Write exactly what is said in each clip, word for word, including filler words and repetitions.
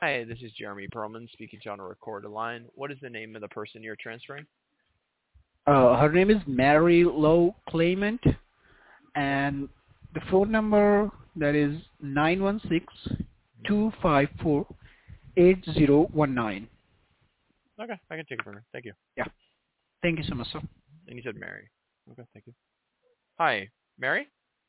Hi, this is Jeremy Perlman speaking to you on a recorded line. What is the name of the person you're transferring? Uh, her name is Mary Lowe Clement, and the phone number that is nine one six, two five four, eight zero one nine. Okay, I can take it from her. Thank you. Yeah. Thank you so much, sir. And you said Mary. Okay, thank you. Hi, Mary?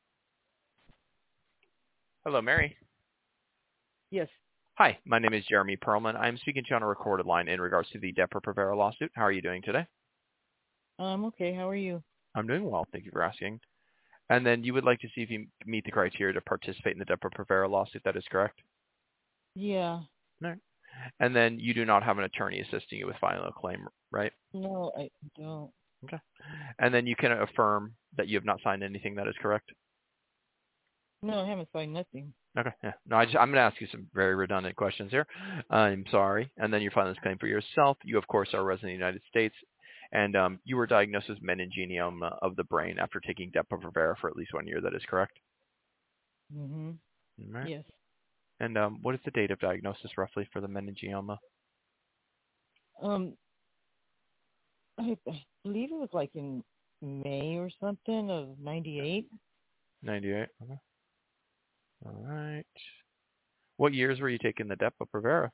Hello, Mary. Yes. Hi, my name is Jeremy Perlman. I'm speaking to you on a recorded line in regards to the Depo-Provera lawsuit. How are you doing today? Um, okay. How are you? I'm doing well. Thank you for asking. And then you would like to see if you meet the criteria to participate in the Depo-Provera lawsuit. That is correct? Yeah. All right. And then you do not have an attorney assisting you with filing a claim, right? No, I don't. Okay. And then you can affirm that you have not signed anything. That is correct? No, I haven't signed nothing. Okay. Yeah. No, I just, I'm going to ask you some very redundant questions here. I'm sorry. And then you're filing this claim for yourself. You, of course, are a resident of the United States. And um, you were diagnosed with meningioma of the brain after taking Depo-Provera for at least one year. That is correct? Mm-hmm. All right. Yes. And um, what is the date of diagnosis roughly for the meningioma? Um, I, I believe it was like in May or something of ninety-eight. ninety-eight. Okay. All right. What years were you taking the Depo-Provera?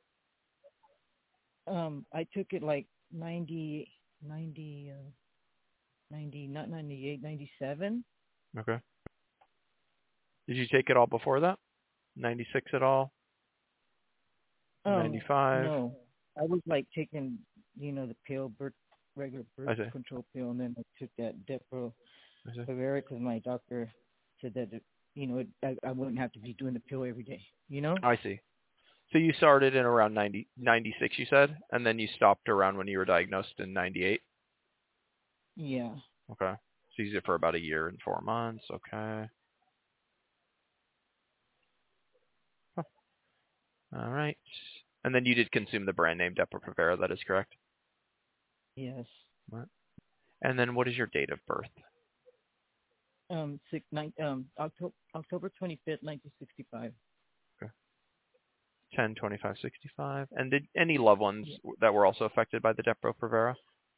Um, I took it like ninety, ninety, uh, ninety, not ninety-eight, ninety-seven. Okay. Did you take it all before that? ninety-six at all? Um, ninety-five? no, I was like taking, you know, the pill, birth, regular I birth see. control pill, and then I took that Depo I see. Provera because my doctor said that, it, you know, it, I, I wouldn't have to be doing the pill every day, you know? I see. So you started in around ninety, ninety-six, you said, and then you stopped around when you were diagnosed in ninety-eight? Yeah. Okay. So you used it for about a year and four months. Okay. Huh. All right. And then you did consume the brand name Depo-Provera. That is correct? Yes. Right. And then what is your date of birth? Um, six, nine, um, October, October twenty-fifth, nineteen sixty-five. Okay. ten twenty-five sixty-five. And did any loved ones Yeah. that were also affected by the Depo-Provera?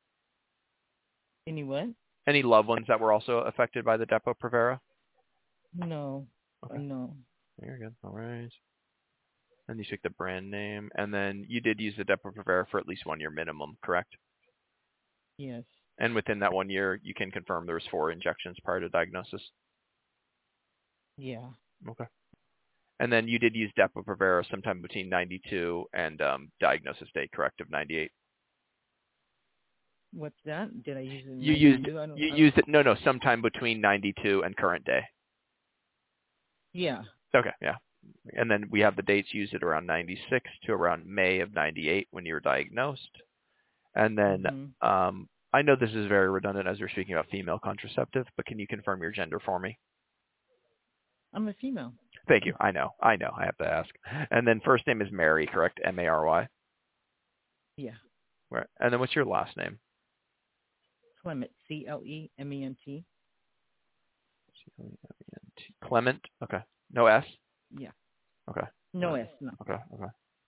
Any what? Any loved ones that were also affected by the Depo-Provera? No. Uh, Okay. no. Very good. All right. And you took the brand name, and then you did use the Depo-Provera for at least one year minimum, correct? Yes. And within that one year, you can confirm there was four injections prior to diagnosis? Yeah. Okay. And then you did use Depo-Provera sometime between ninety-two and um, diagnosis date, correct, of ninety-eight? What's that? Did I use it in You used ninety-two? I don't, you I don't, used it no no sometime between ninety-two and current day. yeah. Okay, yeah. And then we have the dates used at around ninety-six to around May of ninety-eight when you were diagnosed. And then Mm-hmm. um, I know this is very redundant as we're speaking about female contraceptive, but can you confirm your gender for me? I'm a female. Thank you. I know. I know. I have to ask. And then first name is Mary, correct? M A R Y. Yeah. Right. And then what's your last name? Clement. C L E M E N T. Clement. Okay. No S? Yeah. Okay. No S, no. Okay. Okay.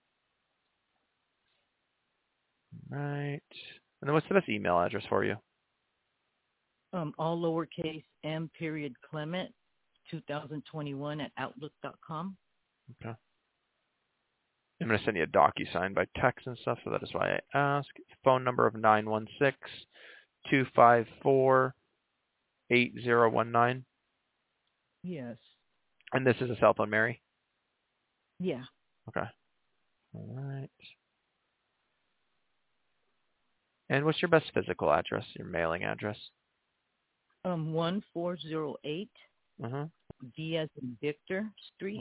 Right. And then what's the best email address for you? Um, all lowercase m period Clement, two thousand twenty-one at outlook dot com. Okay. I'm going to send you a DocuSign by text and stuff, so that is why I ask. Phone number of nine one six, two five four, eight zero one nine. Yes. And this is a cell phone, Mary? Yeah. Okay. All right. And what's your best physical address, your mailing address? Um, one four zero eight Uh-huh. V as in Victor Street.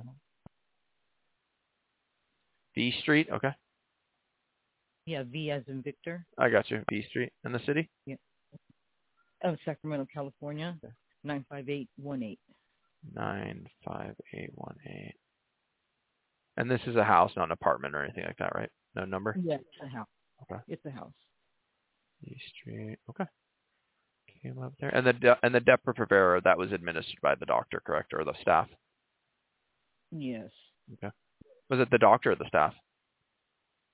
B Street? Okay. Yeah, V as in Victor. I got you. B Street. In the city? Yeah. Oh, Sacramento, California, nine five eight one eight. nine five eight one eight. And this is a house, not an apartment or anything like that, right? No number? Yeah, it's a house. Okay. It's a house. B Street. Okay. Came up there. And the de- and the Depo-Provera, that was administered by the doctor, correct? Or the staff? Yes. Okay. Was it the doctor or the staff?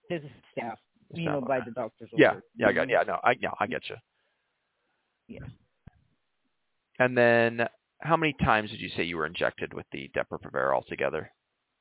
His staff, The you staff, know, by okay. the doctor's Yeah, order. yeah, I you got, know? yeah, no, I, yeah, I get you. Yeah. And then, how many times did you say you were injected with the Depo-Provera altogether?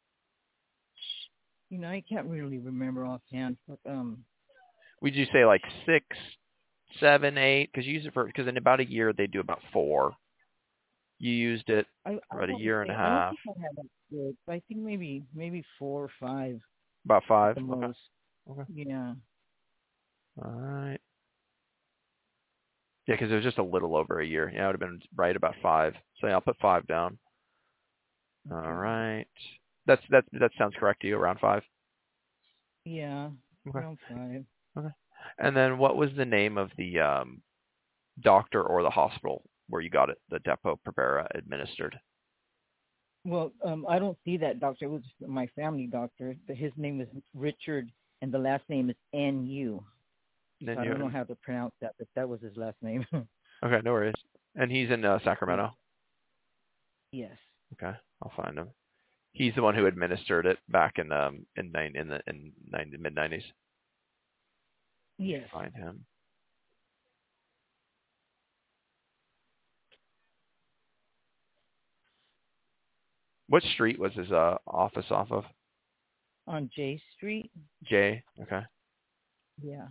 You know, I can't really remember offhand, but um, Would you say like six, seven, eight? Because you use it for because in about a year they do about four. You used it I, I for about a don't year and a think I don't half. think I had that good. I think maybe maybe four or five About at five. the Okay. most. Okay. Yeah. All right. Yeah, because it was just a little over a year. Yeah, it would have been right about five. So yeah, I'll put five down. All Okay. right. That's that's that sounds correct to you. Around five. Yeah. Okay. Around five. Okay. And then what was the name of the um, doctor or the hospital where you got it, the Depo-Provera administered? Well, um, I don't see that doctor. It was my family doctor. But his name is Richard, and the last name is N U. Then I you, don't know how to pronounce that, but that was his last name. okay, no worries. And he's in uh, Sacramento. Yes. Okay, I'll find him. He's the one who administered it back in um in nine in the in ninety mid nineties. Yes. Find him. What street was his uh office off of? On J Street. J. Okay. Yeah.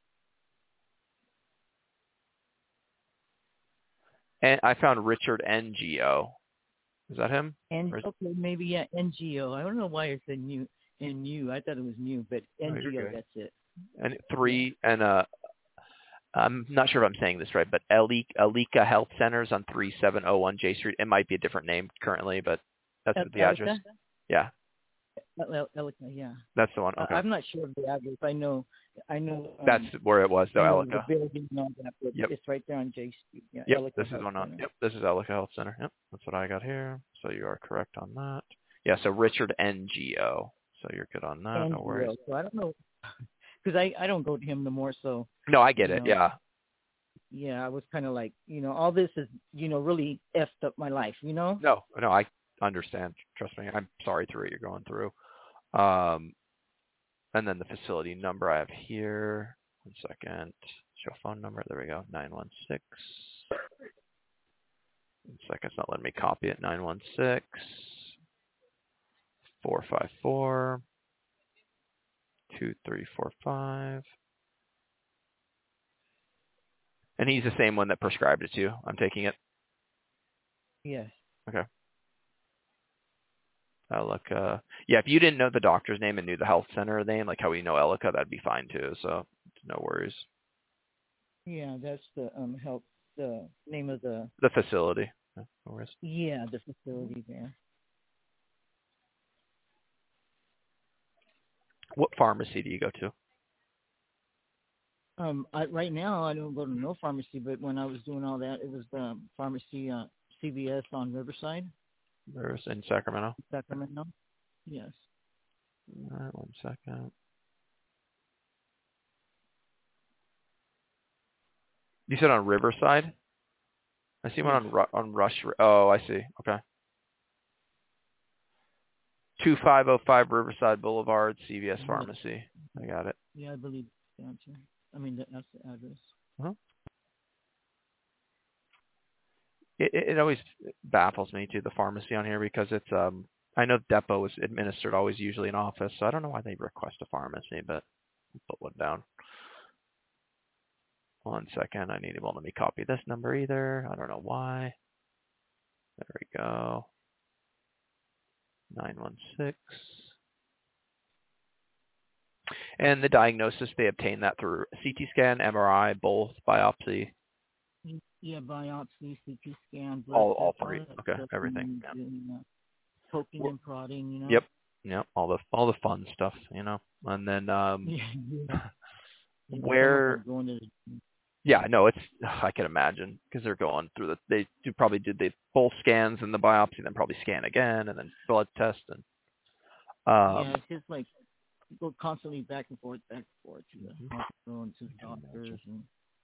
And I found Richard N G O. Is that him? And Or is, okay, maybe yeah, N G O. I don't know why it said new N U. I thought it was new, but oh, you're N G O. good. That's it. And three and uh I'm not sure if I'm saying this right, but Alika, Alika Health Centers on three seven zero one J Street. It might be a different name currently, but that's El- the address. Elika? Yeah, El- El- Elika, yeah. that's the one. I- Okay. I'm not sure of the address. I know, I know. Um, That's where it was, though, I know the Elika. building and all that, but Yep. it's right there on J Street. Yeah, Yep, Elika this is Health one on. Center. Yep, this is Elika Health Center. Yep, that's what I got here. So you are correct on that. Yeah, so Richard N G O. So you're good on that. No worries. N G O. So I don't know, because I I don't go to him no more. So No, I get you it. know, Yeah. yeah, I was kind of like, you know, all this is, you know, really effed up my life. You know. No, no, I understand. Trust me. I'm sorry through what you're going through. Um, and then the facility number I have here. One second. Show phone number. There we go. nine one six. One second. It's not letting me copy it. nine one six, four five four, two three four five. And he's the same one that prescribed it to you. I'm taking it. Yes. Okay. Elika. Yeah, if you didn't know the doctor's name and knew the health center name, like how we know Elika, that'd be fine too. So no worries. Yeah, that's the um help the name of the The facility. No worries. yeah the facility there. What pharmacy do you go to? Um, I, right now I don't go to no pharmacy, but when I was doing all that, it was the pharmacy uh, C V S on Riverside, There's in Sacramento. Sacramento. Yes. All right, one second. You said on Riverside? I see one Yes. on Ru- on Rush. Oh, I see. Okay. two five zero five Riverside Boulevard, C V S Pharmacy. I got it. Yeah, I believe the answer. I mean, that, that's the address. Uh-huh. It, it it always baffles me too, the pharmacy on here, because it's um I know Depo is administered always usually in office, so I don't know why they request a pharmacy, but I'll put one down. One second, I need it. Won't let me copy this number either. I don't know why. There we go. nine one six. And the diagnosis, they obtain that through C T scan, M R I, both, biopsy. Yeah, biopsy, C T scan, blood All, test, all all three. that Okay, stuff, everything. and, Yeah. and, uh, poking Well, and prodding, you know. Yep. Yep. All the all the fun stuff, you know. And then um Yeah. yeah. You know, some of where them going to the, yeah, no, it's I can imagine because they're going through the they do probably did the both scans and the biopsy, then probably scan again and then blood test and um yeah, it's just like go constantly back and forth, back and forth to the mhm. hospital and to the doctors and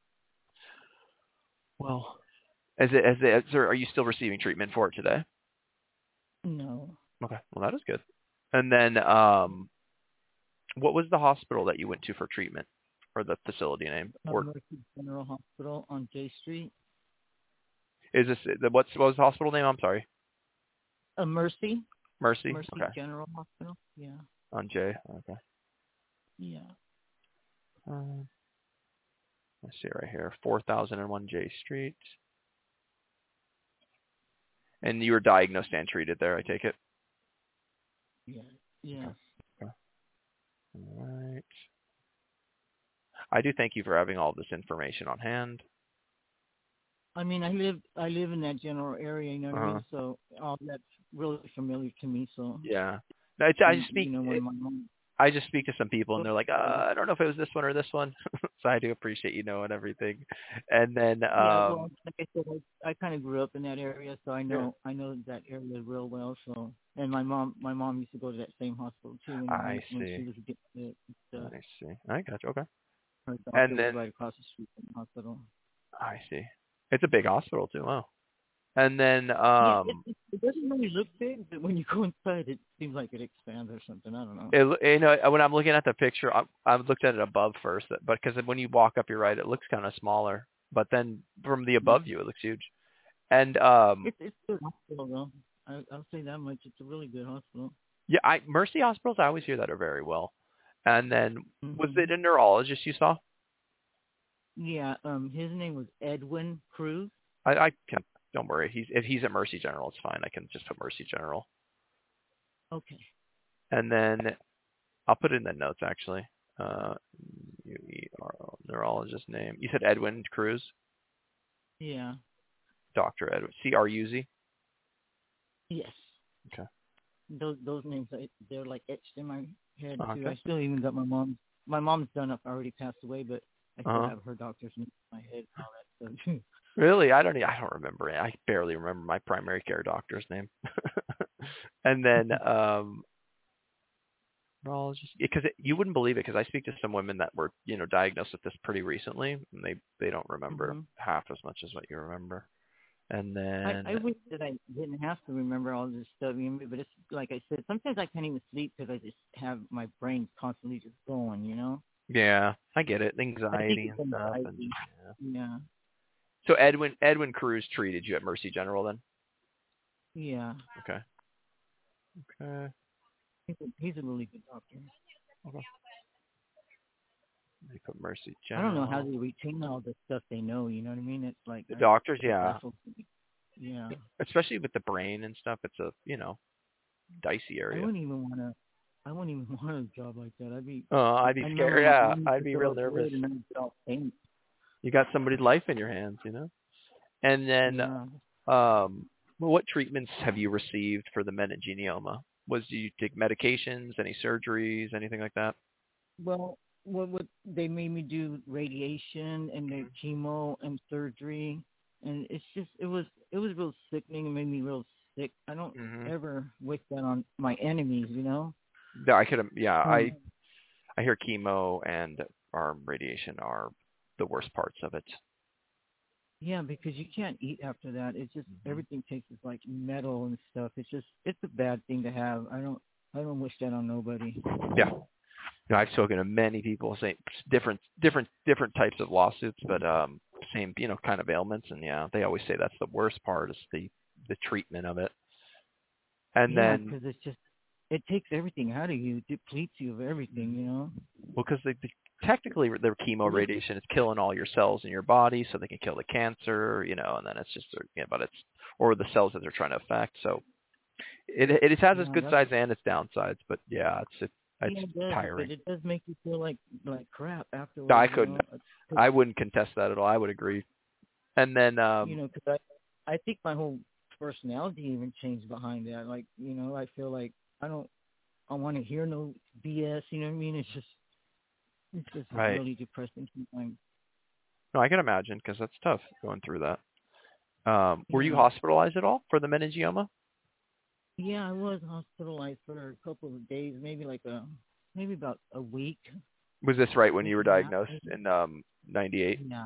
Well, as it as it, as there, are you still receiving treatment for it today? no. Okay, well that is good. And then um What was the hospital that you went to for treatment, or the facility name? Uh, Or Mercy General Hospital on J Street. is this the what's what was the hospital name? I'm sorry. Uh, Mercy. Mercy. Mercy Okay. General Hospital. Yeah. On J. Okay. Yeah. Um, let's see right here. four thousand one J Street. And you were diagnosed and treated there, I take it? Yeah. Yes. Okay. All right. I do thank you for having all this information on hand. I mean, I live I live in that general area, you know what I Uh-huh. mean? So all that's really familiar to me. So Yeah. No, it's, I and, just speak. you know, when my mom. I just speak to some people and they're like, uh, I don't know if it was this one or this one. So I do appreciate you knowing everything. And then, Yeah, um, well, like I said, I, I kind of grew up in that area, so I know I know that area real well. So, and my mom, my mom used to go to that same hospital too when I when see. she was getting sick. And stuff. I see. I got you. Okay. Her doctor And was then, right across the street from the hospital. I see. It's a big hospital too. Wow. And then, Yeah, it, um, it, it doesn't really look big, but when you go inside, it seems like it expands or something. I don't know. it, you know, when I'm looking at the picture, I, I've looked at it above first, but because when you walk up, you're right, it looks kind of smaller. But then from the above view, it looks huge. And um, It's it's a good hospital though. I, I'll say that much. It's a really good hospital. yeah, I Mercy hospitals, I always hear that are very well. And then, was Mm-hmm. it a neurologist you saw? Yeah, um, his name was Edwin Cruz. I, I can. Don't worry. He's if he's at Mercy General, it's fine. I can just put Mercy General. Okay. And then I'll put it in the notes actually. Uh, U E R O, neurologist name. You said Edwin Cruz, Yeah. Doctor Edwin C R U Z. Yes. Okay. Those those names, I- they're like etched in my head Oh, too. okay. I still even got my mom's. My mom's done up already passed away, but I still Uh huh. have her doctor's name in my head and all that stuff. Really? I don't. e- I don't remember it. I barely remember my primary care doctor's name. And then um, neurologist, because you wouldn't believe it. Because I speak to some women that were, you know, diagnosed with this pretty recently, and they they don't remember hmm half as much as what you remember. And I then, I wish that I didn't have to remember all this stuff, you know, but it's like I said, sometimes I can't even sleep because I just have my brain constantly just going, you know. yeah, I get it, I think anxiety it's and stuff. And anxiety. yeah. Yeah. So Edwin Edwin Cruz treated you at Mercy General then? Yeah. Okay. Okay. He's a, he's a really good doctor. Okay. Let me put Mercy I don't know how General. they retain all the stuff they know. You know what I mean? It's like The I, doctors, it yeah, baffles me. Yeah. especially with the brain and stuff. It's a you know dicey I area. wouldn't even want to. I wouldn't even want a job like that. I'd be. Oh, I'd be I remember scared. my Yeah, mom used I'd to be throw real up nervous. wood and I'd get all faint. You got somebody's life in your hands, you know. And then, Yeah. um, well, what treatments have you received for the meningioma? Was do you take medications, any surgeries, anything like that? Well, what what they made me do radiation and the chemo and surgery, and it's just it was it was real sickening. It made me real sick. I don't Mm-hmm. ever wish that on my enemies. You know. Yeah, I could. Yeah, I Um, I hear chemo and arm radiation are the worst parts of it. Yeah, because you can't eat after that. It's just Mm-hmm. everything tastes like metal and stuff. It's just it's a bad thing to have. I don't I don't wish that on nobody. Yeah. You know, I've spoken to many people, saying different, different, different types of lawsuits, but um, same, you know, kind of ailments, and yeah, they always say that's the worst part is the the treatment of it. And Yeah, then, because it's just it takes everything out of you, it depletes you of everything, you know. well, because the, the, technically their chemo radiation is killing all your cells in your body, so they can kill the cancer, you know, and then it's just, you know, but it's or the cells that they're trying to affect. So it it has its Yeah, good that's sides and its downsides, but yeah, it's it, it's yeah, it does, tiring. but it does make you feel like like crap afterwards. I You couldn't, know, 'Cause, I wouldn't contest that at all. I would agree. And then, you um, know, because I I think my whole personality even changed behind that. Like, you know, I feel like I don't I want to hear no B S. You know what I mean? It's just it's just right. really depressing sometimes. No, I can imagine because that's tough going through that. Um, were you Yeah. hospitalized at all for the meningioma? Yeah, I was hospitalized for a couple of days, maybe like a maybe about a week, Was this right when week you were and a half. diagnosed Maybe. in um ninety-eight? Yeah.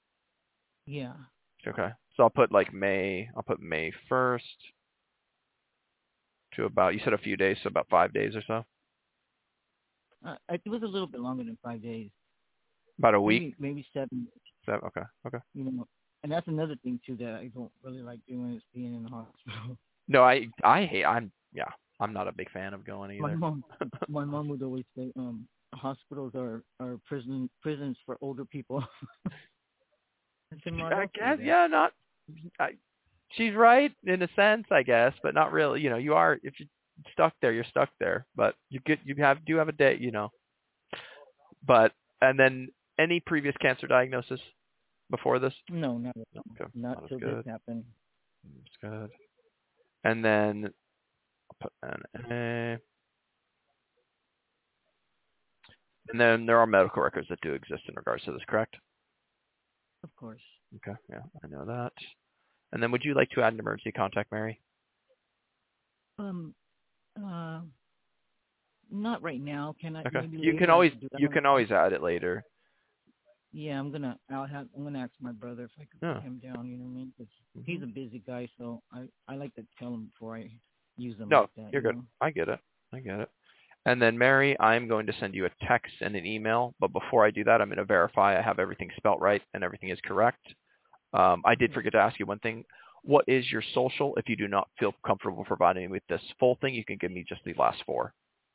Yeah. Okay. So I'll put like May, I'll put May first to about, you said a few days, so about five days or so? Uh, it was a little bit longer than five days. About a week? Maybe maybe seven. Seven. Okay. Okay. You know, and that's another thing too that I don't really like doing is being in the hospital. No, I I hate. I'm yeah. I'm not a big fan of going My either. mom, my mom would always say, um, hospitals are are prison prisons for older people. I said, "Mom, I don't say guess that." yeah. Not. I, she's right in a sense, I guess, but not really. You know, you are if you're stuck there, you're stuck there. But you get you have do have a day. You know. But and then any previous cancer diagnosis before this? No, not at No, all. okay. Not That till is this good. happened. That's good. And then I'll put an A. And then there are medical records that do exist in regards to this, correct? Of course. Okay, yeah, I know that. And then would you like to add an emergency contact, Mary? Um, uh, not right now. Can I? Okay. Maybe You can later I always could do that. you can always add it later. Yeah, I'm gonna. I'll have. I'm gonna ask my brother if I could Yeah. put him down. You know what I mean? 'Cause Mhm. he's a busy guy, so I I like to tell him before I use them No, like that. you're You good. know? I get it. I get it. And then Mary, I'm going to send you a text and an email, but before I do that, I'm going to verify I have everything spelt right and everything is correct. Um, I did Okay. forget to ask you one thing. What is your social? If you do not feel comfortable providing me with this full thing, you can give me just the last four.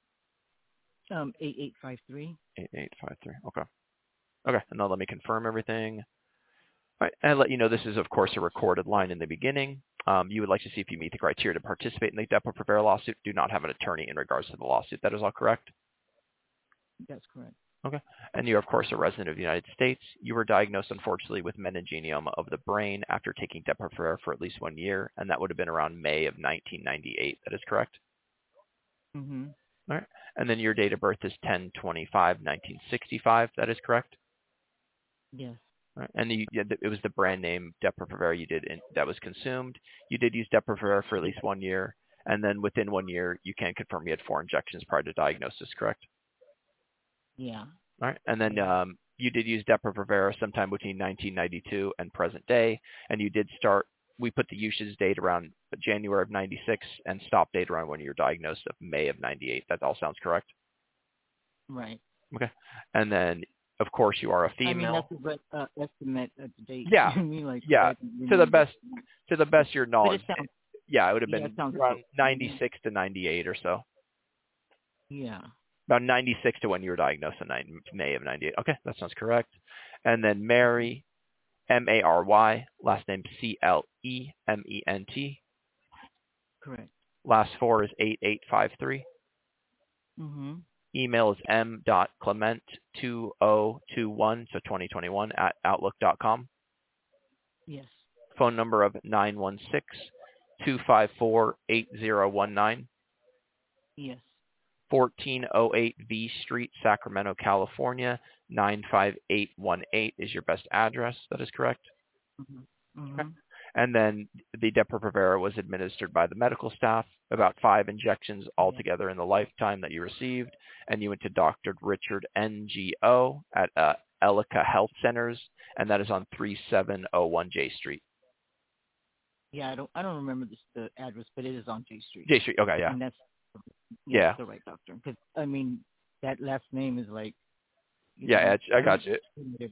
Um, eight eight five three. Eight eight five three. Okay. Okay. And now let me confirm everything. All right, and let you know this is, of course, a recorded line in the beginning. Um, you would like to see if you meet the criteria to participate in the Depo-Provera lawsuit. Do not have an attorney in regards to the lawsuit. That is all correct? That's correct. Okay. And you're, of course, a resident of the United States. You were diagnosed, unfortunately, with meningioma of the brain after taking Depo-Provera for at least one year, and that would have been around May of nineteen ninety-eight. That is correct? Mm-hmm. All right. And then your date of birth is ten twenty-five nineteen sixty-five. That is correct? Yes. All right. And you, it was the brand name Depo-Provera you did in, that was consumed. You did use Depo-Provera for at least one year, and then within one year, you can confirm you had four injections prior to diagnosis, correct? Yeah. All right. And then um, you did use Depo-Provera sometime between nineteen ninety-two and present day, and you did start, we put the usage date around January of ninety-six and stop date around when you were diagnosed of May of ninety-eight. That all sounds correct? Right. Okay. And then, of course, you are a female. I mean, that's a good uh, estimate at the date. Yeah. I mean, like, Yeah. To the best, to the best of your But knowledge. it sounds, Yeah, it would have yeah, been it sounds around okay. ninety-six to ninety-eight or so. Yeah. About ninety-six to when you were diagnosed in May of ninety-eight. Okay, that sounds correct. And then Mary, M A R Y, last name C L E M E N T. Correct. Last four is eight eight five three. Mm-hmm. Email is m dot clement two oh two one, so twenty twenty-one, at outlook dot com. Yes. Phone number of nine one six, two five four, eight zero one nine. Yes. fourteen oh eight V Street, Sacramento, California, nine five eight one eight is your best address. That is correct? Mm-hmm. Mm-hmm. Okay. And then the Depo-Provera was administered by the medical staff, about five injections altogether in the lifetime that you received, and you went to Doctor Richard N G O at uh, Elica Health Centers, and that is on three seven oh one J Street. Yeah, I don't I don't remember this, the address, but it is on J Street. J Street, okay, yeah. And that's Yeah. yeah, that's the right doctor. Because I mean, that last name is like. You Yeah, know, I, I got you.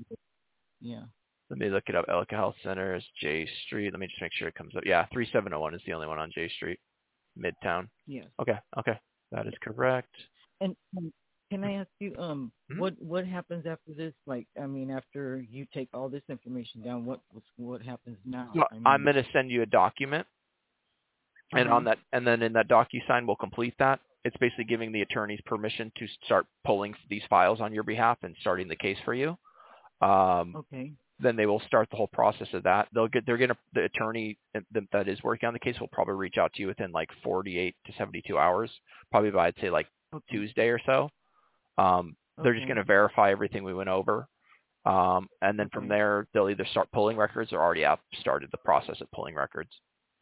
Yeah. Let me look it up. Elica Health Centers, J Street. Let me just make sure it comes up. Yeah, three seven oh one is the only one on J Street, Midtown. Yes. Okay, okay. That is correct. And um, can I ask you, um, Mm-hmm. what what happens after this? Like, I mean, after you take all this information down, what what happens now? So I mean, I'm going to send you a document, and uh-huh. on that, and then in that DocuSign, we'll complete that. It's basically giving the attorneys permission to start pulling these files on your behalf and starting the case for you. Um, Okay. Then they will start the whole process of that. They'll get, they're going to, the attorney that is working on the case will probably reach out to you within like forty-eight to seventy-two hours, probably by, I'd say, like Okay. Tuesday or so. Um, they're Okay. just going to verify everything we went over. Um, and then Okay. from there, they'll either start pulling records or already have started the process of pulling records.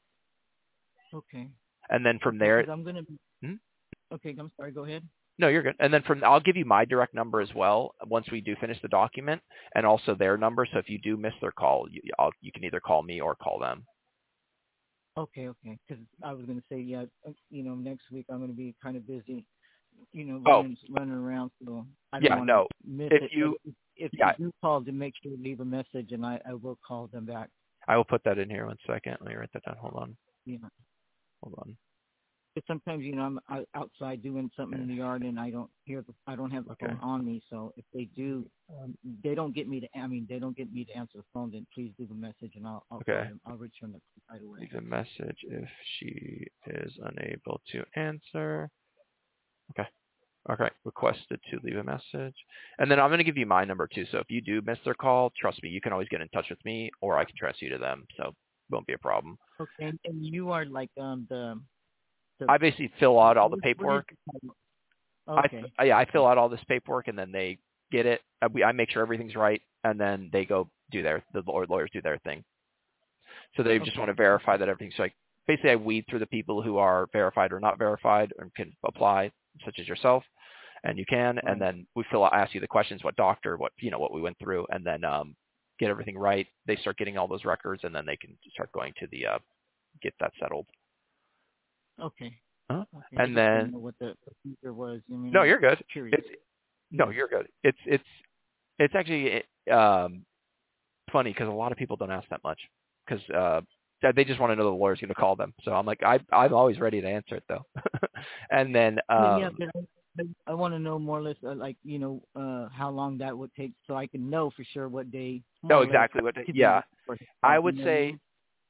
Okay. And then from Okay, there, 'cause I'm gonna. hmm? Okay, I'm sorry. Go ahead. No, you're good. And then from, I'll give you my direct number as well once we do finish the document, and also their number. So if you do miss their call, you, I'll, you can either call me or call them. Okay, okay. Because I was gonna say, yeah, uh, you know, next week I'm gonna be kind of busy you know, Oh. running, running around, so I don't Yeah, want no. to miss If it. you, But if, if yeah, you do call, to make sure to leave a message, and I, I will call them back. I will put that in here one second. Let me write that down. Hold on. Yeah. Hold on. But sometimes, you know, I'm out- outside doing something in the yard, and I don't hear the, I don't have the Okay. phone on me. So if they do, um, they don't get me to, I mean, they don't get me to answer the phone, then please leave a message, and I'll, I'll Okay. call them. I'll return the right away. Leave a message if she is unable to answer. Okay. Okay. Requested to leave a message. And then I'm going to give you my number too. So if you do miss their call, trust me, you can always get in touch with me or I can transfer you to them. So it won't be a problem. Okay. And, and you are like um the, the I basically fill out all the what is- paperwork. what is the title? Okay. I, yeah, I Okay. fill out all this paperwork and then they get it. Uh, we, I make sure everything's right and then they go do their, the lawyers do their thing. So they just Okay. want to verify that everything's like, basically I weed through the people who are verified or not verified and can apply, such as yourself, and you can, Right. and then we fill out, ask you the questions, what doctor, what, you know, what we went through, and then um, get everything right. They start getting all those records and then they can start going to the, uh, get that settled. Okay. Huh? Okay. I And just didn't then, know what the procedure was. I mean, no, I'm you're good. curious. It's, no, you're good. It's, it's, it's actually um, funny because a lot of people don't ask that much because uh, they just want to know the lawyer's going to call them. So I'm like, I, I'm always ready to answer it though. And then, um, yeah, but I, I want to know more or less, uh, like, you know, uh, how long that would take so I can know for sure what day. no, exactly what, To yeah, be I would you know say what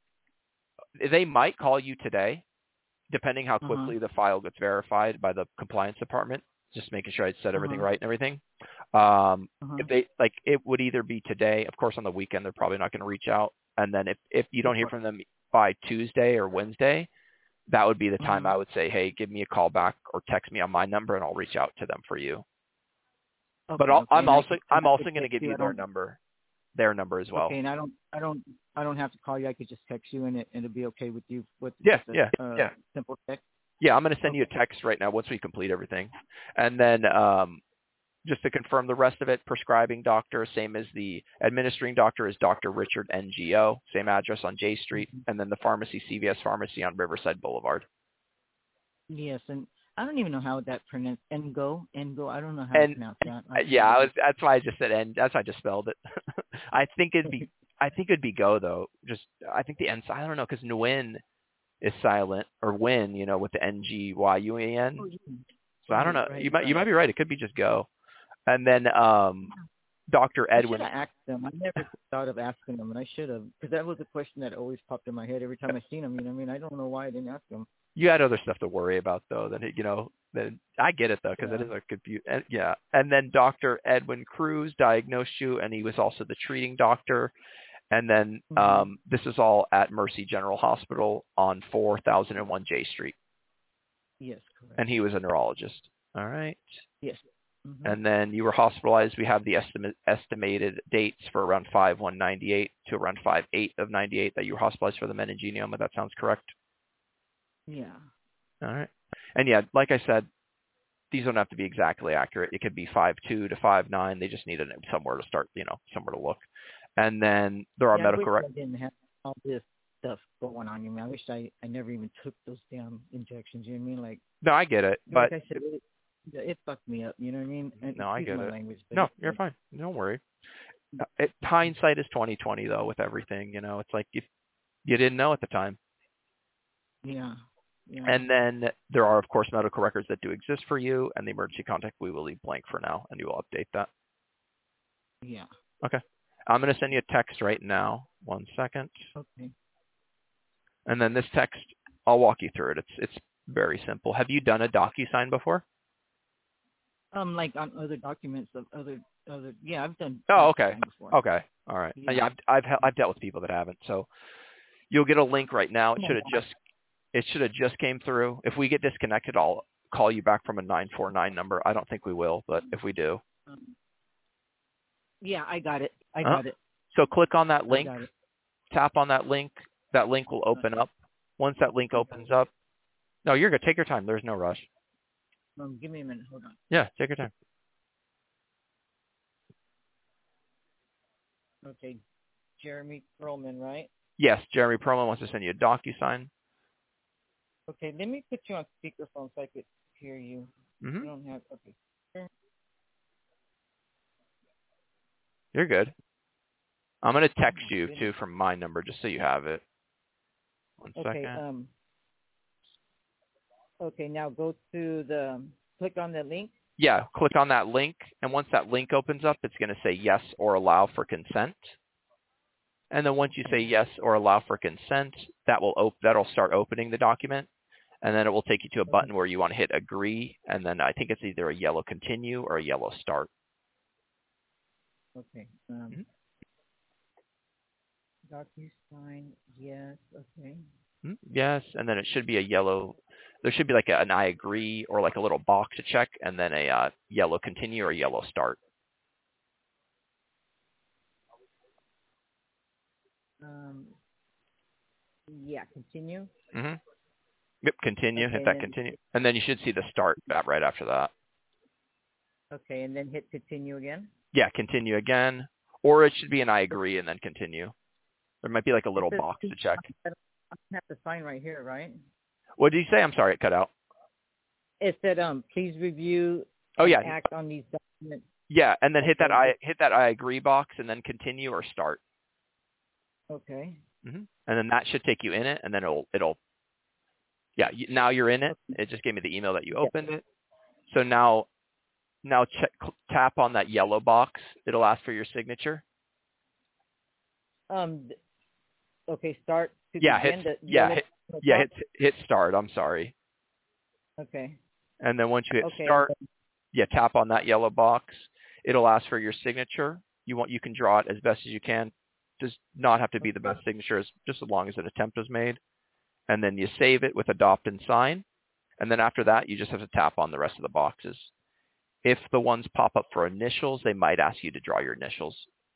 I mean? they might call you today, depending how Uh-huh. quickly the file gets verified by the compliance department, just making sure I said everything Uh-huh. right and everything. Um, Uh-huh. if they, like, it would either be today, of course on the weekend they're probably not going to reach out, and then if, if you don't hear from them by Tuesday or Wednesday, that would be the time Uh-huh. I would say, hey, give me a call back or text me on my number and I'll reach out to them for you. Okay, But I'll, okay. I'm And I also could, and I'm I also could going to text give you. you I their don't. number, their number as well. Okay, and I don't, I don't, I don't have to call you. I could just text you, and it, and it'd be okay with you with Yeah, just a yeah, uh, yeah. simple text. Yeah, I'm going to send you Okay. a text right now once we complete everything. And then um, just to confirm the rest of it, prescribing doctor, same as the administering doctor is Doctor Richard N G O, same address on J Street, Mhm. and then the pharmacy, C V S Pharmacy on Riverside Boulevard. Yes, and I don't even know how that pronounced Ngo. Ngo. I don't know how And to pronounce that. I, yeah, I was, that's why I just said N. That's why I just spelled it. I think it'd be I think it'd be go though. Just I think the N. I don't know because Nguyen is silent or Win, you know, with the N G Y U E N. Oh, yeah. So I don't know. Right, right, You might you right. might be right. It could be just go. And then um, Doctor I should Edwin. have asked them. I never thought of asking them, and I should have, because that was a question that always popped in my head every time I seen them. You know, what I mean, I don't know why I didn't ask them. You had other stuff to worry about though. That you know. Then I get it though because Yeah. it is a confu- and, yeah. And then Doctor Edwin Cruz diagnosed you, and he was also the treating doctor. And then Mhm. um, this is all at Mercy General Hospital on four thousand one J Street. Yes, correct. And he was a neurologist. All right. Yes. Mm-hmm. And then you were hospitalized. We have the estimate, estimated dates for around five one ninety-eight to around five eight of ninety-eight that you were hospitalized for the meningioma. That sounds correct? Yeah. All right. And yeah, like I said, these don't have to be exactly accurate. It could be five two to five nine. They just need a, somewhere to start, you know, somewhere to look. And then there are Yeah, I wish medical records. I didn't have all this stuff going on. You know, I wish I, I never even took those damn injections. You know what I mean? Like, No, I get it. But like I said, it, it fucked me up. You know what I mean? And no, I excuse get my it. language. But No, it's you're like, fine. Don't worry. It, hindsight is twenty twenty though with everything. You know, it's like you, you didn't know at the time. yeah. Yeah. And then there are, of course, medical records that do exist for you, and the emergency contact we will leave blank for now, and you will update that. Yeah. Okay. I'm going to send you a text right now. One second. Okay. And then this text, I'll walk you through it. It's it's very simple. Have you done a DocuSign before? Um, like on other documents of other other. Yeah, I've done. Oh, okay. DocuSign Before. Okay. All right. Yeah. Yeah, I've I've he- I've dealt with people that haven't. So you'll get a link right now. It should have just it should have just came through. If we get disconnected, I'll call you back from a nine four nine number. I don't think we will, but if we do. Um, yeah, I got it. I Uh-huh. got it. So click on that I link. got it. Tap on that link. That link will open up. Once that link opens up, no, you're good. Take your time. There's no rush. Um, give me a minute. Hold on. Yeah, take your time. Okay. Jeremy Perlman, right? Yes, Jeremy Perlman wants to send you a DocuSign. Okay, let me put you on speakerphone so I could hear you. Mm-hmm. I don't have. Okay. You're good. I'm gonna Oh text my you goodness. too from my number just so you have it. One Okay. second. Um. Okay. Now go to the. Click on the link. Yeah, click on that link, and once that link opens up, it's going to say yes or allow for consent. And then once you say Okay. yes or allow for consent, that will op- that'll start opening the document, and then it will take you to a Okay. button where you want to hit agree, and then I think it's either a yellow continue or a yellow start. Okay. Um. Mm-hmm. DocuSign. Yes. Okay. Mm-hmm. Yes, and then it should be a yellow. There should be like a, an I agree or like a little box to check, and then a uh, yellow continue or yellow start. Um. Yeah. Continue. Mm-hmm. Yep, continue. Hit Okay. And that then. continue, and then you should see the start right after that. Okay. And then hit continue again. Yeah, continue again, or it should be an I agree and then continue. There might be like a It little says box to check. I don't have to sign right here, right? What did you say? I'm sorry, it cut out. It said, um, please review Oh and yeah, act on these documents. yeah, and then hit that Okay. I hit that I agree box and then continue or start. Okay. hmm And then that should take you in it, and then it'll it'll yeah. You, now you're in it. It just gave me the email that you Yeah. opened it. So now now check tap on that yellow box. It'll ask for your signature. Um. Okay. Start to Yeah, begin. hit The yeah yellow hit on the yeah top? hit hit start. I'm sorry. Okay. And then once you hit Okay. start, yeah, tap on that yellow box. It'll ask for your signature. You want you can draw it as best as you can. Does not have to be the best signature, as, just as long as an attempt is made. And then you save it with adopt and sign. And then after that, you just have to tap on the rest of the boxes. If the ones pop up for initials, they might ask you to draw your initials.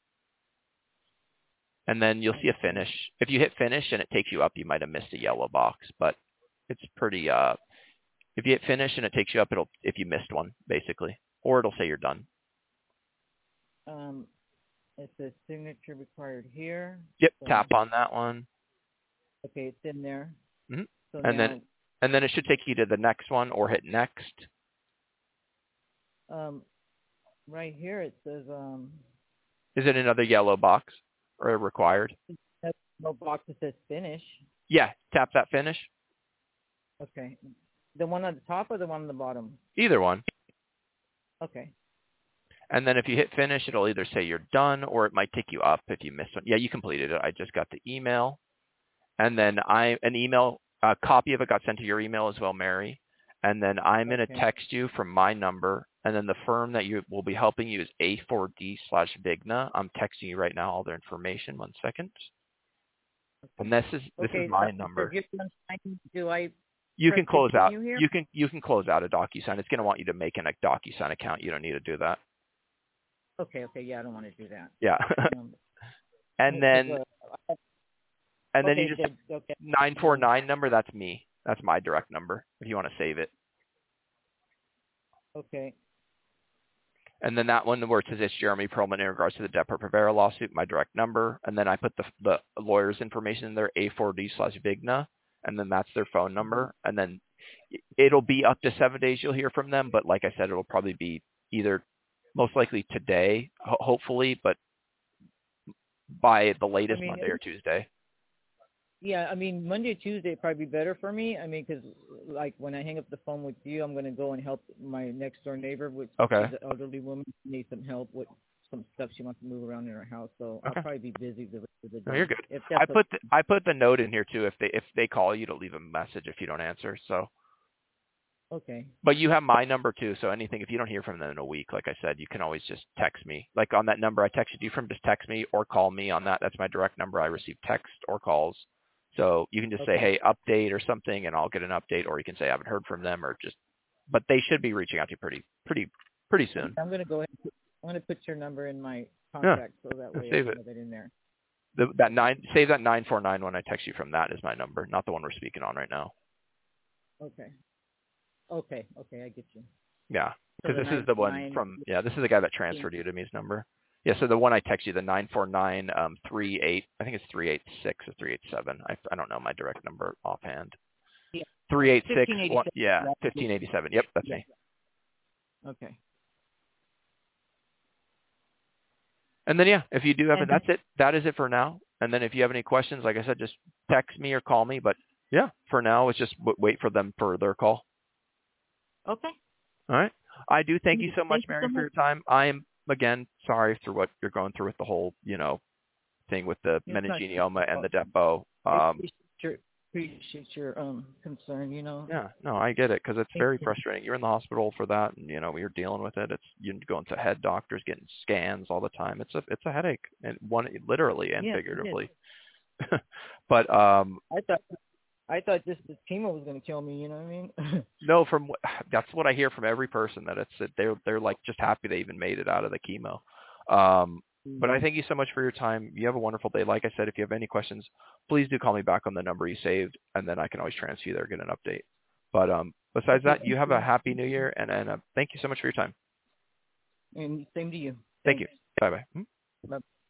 And then you'll see a finish. If you hit finish and it takes you up, you might have missed a yellow box, but it's pretty, uh, if you hit finish and it takes you up, it'll, if you missed one, basically, or it'll say you're done. Um. It says signature required here. Yep, So, tap on that one. okay, it's in there. Mm-hmm. So And now, then, and then it should take you to the next one, or hit next. um, right here it says, um, Is it another yellow box or required? there's no box that says finish. Yeah, tap that finish. Okay. The one on the top or the one on the bottom? Either one. Okay. And then if you hit finish, it'll either say you're done, or it might take you up if you missed one. Yeah, you completed it. I just got the email. And then I an email, a copy of it got sent to your email as well, Mary. And then I'm going to Okay. text you from my number. And then the firm that you will be helping you is A four D slash Vigna. I'm texting you right now all their information. One second. And this is this Okay. is my uh, number. if you're done signing, do I You press can close out. continue here? You can you can close out a DocuSign. It's going to want you to make an, a DocuSign account. You don't need to do that. Okay. Okay. Yeah, I don't want to do that. Yeah. Um, and then uh, and then okay, you just the, okay. nine four nine number. That's me. That's my direct number. If you want to save it. Okay. And then that one where it says it's Jeremy Perlman in regards to the Depp-Provera lawsuit, my direct number. And then I put the the lawyer's information in there, A four D slash Vigna, and then that's their phone number. And then it'll be up to seven days you'll hear from them. But like I said, it'll probably be either most likely today, ho- hopefully, but by the latest I mean, Monday or Tuesday. Yeah, I mean, Monday, Tuesday would probably be better for me. I mean, 'cause like, when I hang up the phone with you, I'm going to go and help my next-door neighbor, which Okay. is an elderly woman. She needs some help with some stuff she wants to move around in her house. So Okay. I'll probably be busy the rest of the day. No, you're good. If I that's put the, I put the note in here too if they if they call you to leave a message if you don't answer. So, okay. but you have my number too. So anything if you don't hear from them in a week, like I said, you can always just text me. Like on that number I texted you from, just text me or call me on that. That's my direct number. I receive text or calls. So you can just say, Okay. hey, update or something, and I'll get an update. Or you can say I haven't heard from them, or just. But they should be reaching out to you pretty pretty pretty soon. I'm going to go ahead. And put, I'm going to put your number in my Yeah. contact so that way Save I it. have it in there. The, that nine save that nine four nine when I text you from that is my number, not the one we're speaking on right now. Okay. Okay. Okay. I get you. Yeah, So because the this is the one nine- from yeah. This is the guy that transferred you to me's number. Yeah, so the one I text you, the nine four nine um three eight. I think it's three eight six or three eight seven. I I don't know my direct number offhand. Yeah. Three eight six fifteen one. eighty-seven. Yeah, fifteen eighty seven. Yep, that's Yeah. me. Okay. And then, yeah, if you do have it, And that's it. That is it for now. And then if you have any questions, like I said, just text me or call me. But, yeah, for now, it's just w- wait for them for their call. okay. All right. I do thank you so much, Thank you Mary, so for much. your time. I am, again, sorry for what you're going through with the whole, you know, thing with the It's not your meningioma and fault. the depot. I Um, appreciate your, appreciate your um concern. You know. yeah, no, I get it because it's Thank very you. frustrating. You're in the hospital for that, and you know you're dealing with it. It's you're going to head doctors, getting scans all the time. It's a it's a headache, and one literally and Yes, it is. figuratively. But um, I thought I thought just this chemo was gonna kill me. You know what I mean? no, from what- that's what I hear from every person that it's that they're they're like just happy they even made it out of the chemo. Um, but I thank you so much for your time. You have a wonderful day. Like I said, if you have any questions, please do call me back on the number you saved, and then I can always transfer you there, get an update. But um, besides Okay, that, you thank have a you. happy New Year, and and uh, thank you so much for your time. And same to you. Thank you. Thanks. Bye bye. Bye.